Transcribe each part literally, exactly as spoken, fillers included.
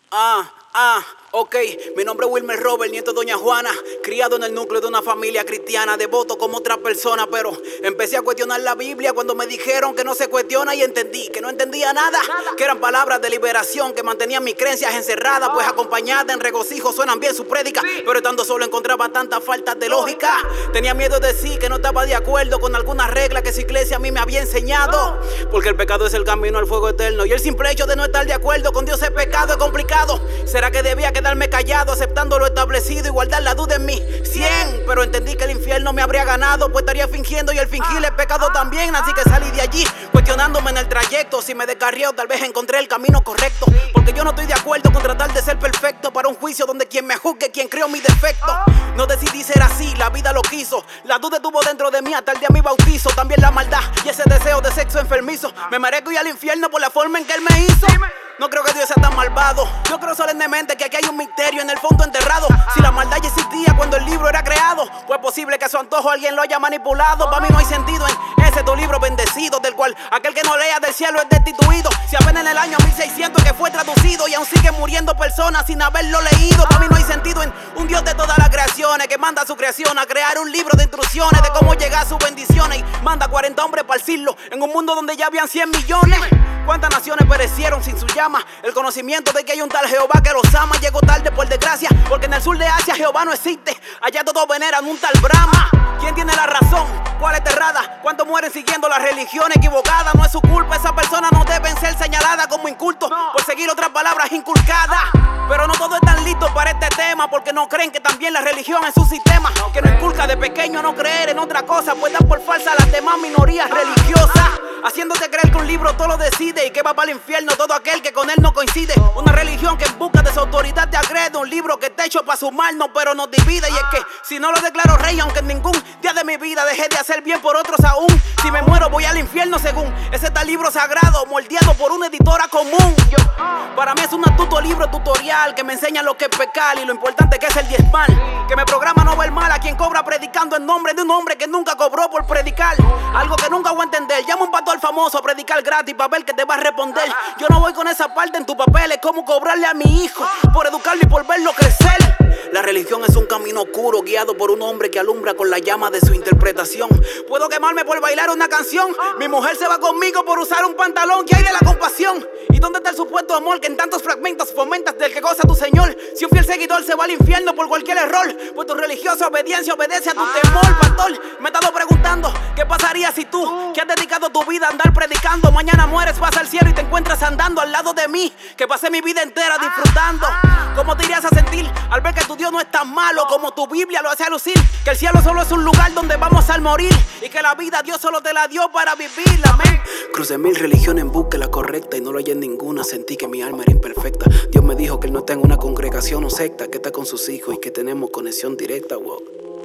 Ah, ah, ok. Mi nombre es Wilmer Robert, nieto de Doña Juana. Criado en el núcleo de una familia cristiana, devoto como otra persona. Pero empecé a cuestionar la Biblia cuando me dijeron que no se cuestiona. Y entendí que no entendía nada, nada. Que eran palabras de liberación que mantenían mis creencias encerradas. Oh. Pues acompañadas en regocijo suenan bien sus prédicas, sí. Pero estando solo encontraba tantas faltas de lógica. Tenía miedo de decir que no estaba de acuerdo con algunas reglas que su iglesia a mí me había enseñado. Oh. Porque el pecado es el camino al fuego eterno. Y el simple hecho de no estar de acuerdo con Dios es pecado, es complicado. ¿Será que debía quedarme callado, aceptando lo establecido y guardar la duda en mí? Cien, pero entendí que el infierno me habría ganado, pues estaría fingiendo y el fingir es pecado también. Así que salí de allí, cuestionándome en el trayecto. Si me descarrié, tal vez encontré el camino correcto. Porque yo no estoy de acuerdo con tratar de ser perfecto para un juicio donde quien me juzgue, quien creó mi defecto. No decidí ser así, la vida lo quiso. La duda estuvo dentro de mí hasta el día de mi bautizo. También la maldad y ese deseo de sexo enfermizo. Me merezco ir al infierno por la forma en que él me hizo. No creo que Dios sea tan malvado. Yo creo solemnemente que aquí hay un misterio en el fondo enterrado. Si la maldad ya existía cuando el libro era creado, pues es posible que a su antojo alguien lo haya manipulado. Para mí no hay sentido en ese tu libro bendecido, del cual aquel que no lea del cielo es destituido. Si apenas en el año mil seiscientos que fue traducido y aún siguen muriendo personas sin haberlo leído. Para mí no hay sentido en un Dios de todas las creaciones que manda a su creación a crear un libro de instrucciones de cómo llegar a sus bendiciones. Y manda cuarenta hombres para el siglo en un mundo donde ya habían cien millones. ¿Cuántas naciones perecieron sin su llama? El conocimiento de que hay un tal Jehová que los ama llegó tarde por desgracia, porque en el sur de Asia Jehová no existe. Allá todos veneran un tal Brahma. ¿Quién tiene la razón? ¿Cuál es errada? ¿Cuántos mueren siguiendo la religión equivocada? No es su culpa, esas personas no deben ser señaladas como incultos por seguir otras palabras inculcadas. Pero no todos están listos para este tema, porque no creen que también la religión es su sistema, que no inculca de pequeño no creer en otra cosa, pues dan por falsa las demás minorías religiosas, haciéndote creer que un libro todo lo decide y que va para el infierno todo aquel que con él no coincide. Una religión que en busca de su autoridad te agrede, un libro que está hecho para sumarnos pero nos divide. Y es que si no lo declaro rey, aunque en ningún día de mi vida dejé de hacer bien por otros aún, si me muero voy al infierno según ese tal libro sagrado moldeado por una editora común. Yo, para mí es un astuto libro tutorial que me enseña lo que es pecar y lo importante que es el diezmar, que me programa no ver mal a quien cobra predicando en nombre de un hombre que nunca cobró por predicar. Algo que nunca voy a entender, llama un pastor famoso a predicar gratis para ver que te va a responder. Yo no voy con esa parte en tu papel, es como cobrarle a mi hijo por educarlo y por verlo crecer. La religión es un camino oscuro guiado por un hombre que alumbra con la llama de su interpretación. Puedo quemarme por bailar una canción, mi mujer se va conmigo por usar un pantalón. ¿Qué hay de la compasión? ¿Y dónde está el supuesto amor que en tantos fragmentos fomentas del que goza tu Señor? Si un fiel seguidor se va al infierno por cualquier error, pues tu religiosa obediencia obedece a tu temor. Pastor, me he estado preguntando ¿qué pasaría si tú, que has dedicado tu vida a andar predicando, mañana mueres, vas al cielo y te encuentras andando al lado de mí, que pasé mi vida entera disfrutando? ¿Cómo te irías a sentir al ver que tu Dios no es tan malo como tu Biblia lo hace lucir? Que el cielo solo es un lugar donde vamos al morir y que la vida Dios solo te la dio para vivirla. Amén. Crucé mil religiones en busca de la correcta y no lo hallé en ninguna. Sentí que mi alma era imperfecta. Dios me dijo que él no está en una congregación o secta, que está con sus hijos y que tenemos conexión directa. Wow.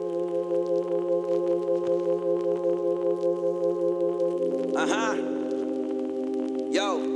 Ajá. Yo.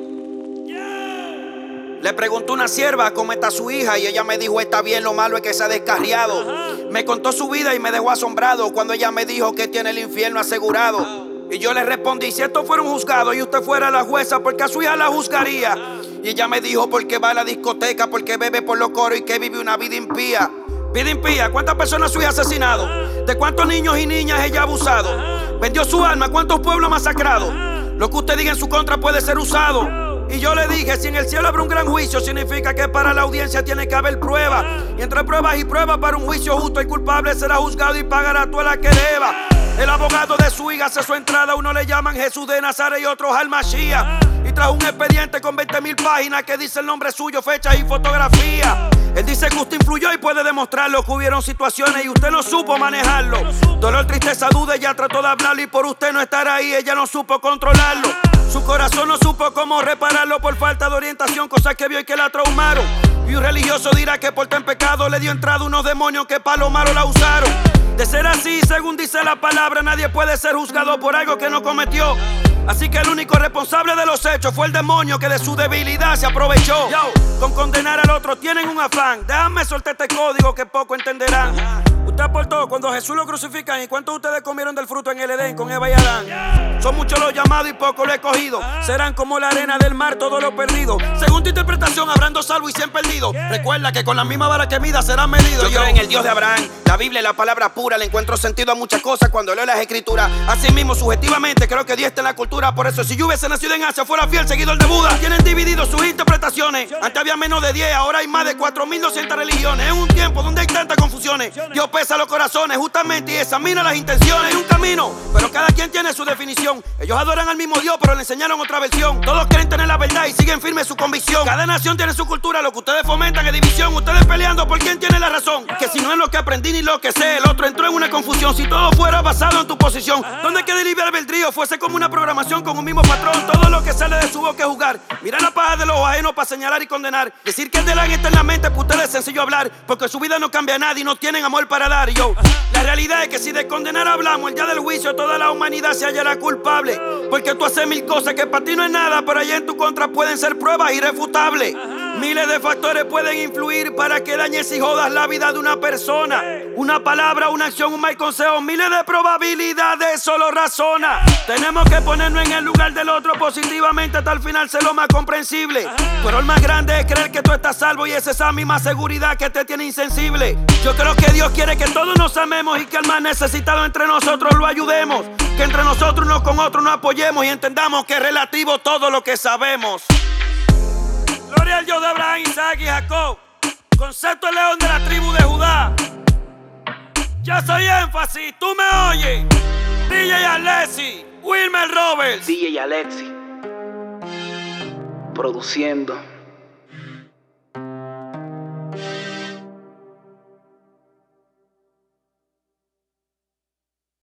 Le preguntó una sierva cómo está su hija y ella me dijo está bien, lo malo es que se ha descarriado. Me contó su vida y me dejó asombrado cuando ella me dijo que tiene el infierno asegurado. Y yo le respondí, si esto fuera un juzgado y usted fuera la jueza, ¿por qué a su hija la juzgaría? Y ella me dijo porque va a la discoteca, porque bebe por los coros y que vive una vida impía. Vida impía, ¿cuántas personas su hija ha asesinado? ¿De cuántos niños y niñas ella ha abusado? Vendió su alma, ¿cuántos pueblos ha masacrado? Lo que usted diga en su contra puede ser usado. Y yo le dije, si en el cielo habrá un gran juicio, significa que para la audiencia tiene que haber pruebas. Y entre pruebas y pruebas para un juicio justo, el culpable será juzgado y pagará toda la que deba. El abogado de su hija hace su entrada, uno le llaman Jesús de Nazaret y otros al Mashiach. Y trajo un expediente con veinte mil páginas que dice el nombre suyo, fechas y fotografía. Él dice que usted influyó y puede demostrarlo, que hubieron situaciones y usted no supo manejarlo. Dolor, tristeza, duda, ella trató de hablarlo y por usted no estar ahí, ella no supo controlarlo. Su corazón no supo cómo repararlo por falta de orientación, cosas que vio y que la traumaron. Y un religioso dirá que por estar en pecado le dio entrada unos demonios que para lo malo la usaron. De ser así, según dice la palabra, nadie puede ser juzgado por algo que no cometió. Así que el único responsable de los hechos fue el demonio que de su debilidad se aprovechó. Yo, con condenar al otro tienen un afán. Déjame soltar este código que poco entenderán. Usted aportó cuando Jesús lo crucifican. ¿Y cuántos de ustedes comieron del fruto en el Edén con Eva y Adán? Son muchos los llamados y pocos los escogidos. Serán como la arena del mar, todos los perdidos. Según tu interpretación confusión, habrán dos salvos y cien perdidos. Recuerda que con la misma vara que mida serán medidos. Yo, yo creo en el Dios de Abraham. La Biblia es la palabra pura. Le encuentro sentido a muchas cosas cuando leo las escrituras. Así mismo, subjetivamente, creo que Dios está en la cultura. Por eso, si yo hubiese nacido en Asia, fuera fiel seguidor de Buda. Tienen dividido sus interpretaciones. Antes había menos de diez, ahora hay más de cuatro mil doscientas religiones. Es un tiempo donde hay tantas confusiones. Dios pesa los corazones justamente y examina las intenciones. Es un camino, pero cada quien tiene su definición. Ellos adoran al mismo Dios, pero le enseñaron otra versión. Todos creen tener la verdad y siguen firmes su convicción. Cada nación tiene su cultura, lo que ustedes fomentan es división. Ustedes peleando por quién tiene la razón. Que si no es lo que aprendí ni lo que sé, el otro entró en una confusión. Si todo fuera basado en tu posición, ¿dónde queda el libre albedrío? Fuese como una programación con un mismo patrón. Todo lo que sale de su boca es jugar. Mira la paja de los ajenos para señalar y condenar. Decir que el de la está en la mente, para ustedes es sencillo hablar. Porque su vida no cambia a nadie y no tienen amor para dar. Y yo, la realidad es que si de condenar hablamos, el día del juicio toda la humanidad se hallará culpable. Porque tú haces mil cosas que para ti no es nada, pero allá en tu contra pueden ser pruebas irrefutables. Miles de factores pueden influir para que dañes y jodas la vida de una persona. Una palabra, una acción, un mal consejo, miles de probabilidades solo razona. Tenemos que ponernos en el lugar del otro positivamente hasta el final ser lo más comprensible. Pero el más grande es creer que tú estás salvo y es esa misma seguridad que te tiene insensible. Yo creo que Dios quiere que todos nos amemos y que al más necesitado entre nosotros lo ayudemos. Que entre nosotros unos con otros nos apoyemos y entendamos que es relativo todo lo que sabemos. Gloria al Dios de Abraham, Isaac y Jacob. Concepto el león de la tribu de Judá. Ya soy énfasis, tú me oyes. D J Alexi, Wilmer Roberts. D J Alexi, produciendo.